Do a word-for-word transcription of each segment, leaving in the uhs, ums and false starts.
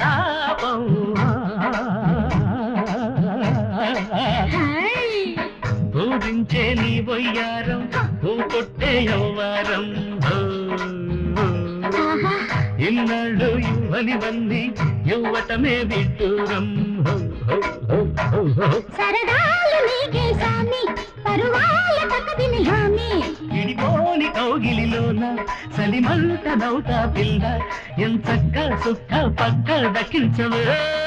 తాపం పూరించే నీ వయ్యారం పూ కొట్టే యవ్వారం ఇన్నాళ్ళు ఇవ్వనివన్నీ ఇవ్వటమే విడ్డూరం సరదాలు నీకే సామి పరువాల తక్కదిని హామీ ఇడిపోని కౌగిలిలోన సలిమంట నౌతా పిల్ల ఎంచక్క సుక్క పక్క దక్కించవే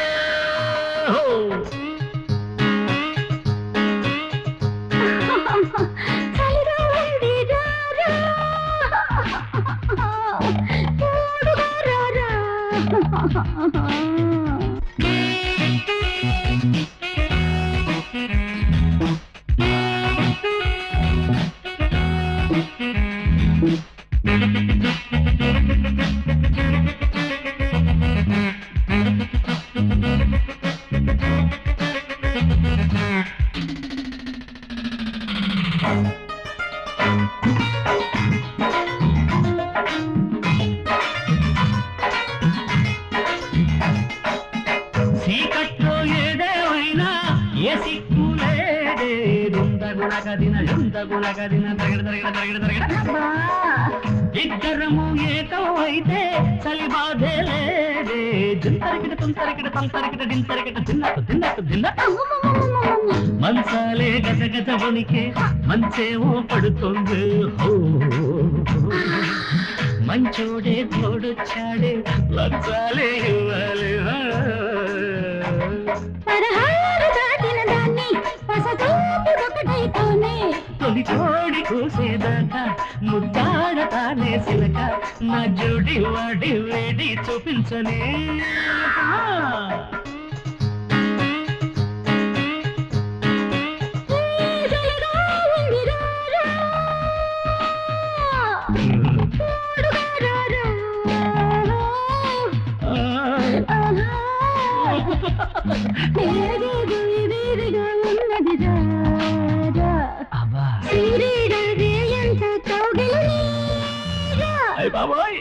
సీకట్లో ఏదేమైనా ఏ సిక్కు లేదే రుందగుణగదిన రుందగుణగదిన తరగడ తరగడ తరగడ తరగడ ఇద్దరము ఏకం అయితే చలి బాధే లేదే దింతరకిట తుంతరకిట తంతరకిట దింతరకిట తిన్నట్టు తిన్నట్టు తిన్న మంచాలే గజ గజ వణికే మంచేమో పడుతుంది మంచోడే తోడొచ్చాడే లచ్చాలే ఇవ్వాలి తొలి కోడి కూసేదాకా ముద్దాడతానే సిలక నా జోడి వాడి వేడి చూపించనే బాబాయ్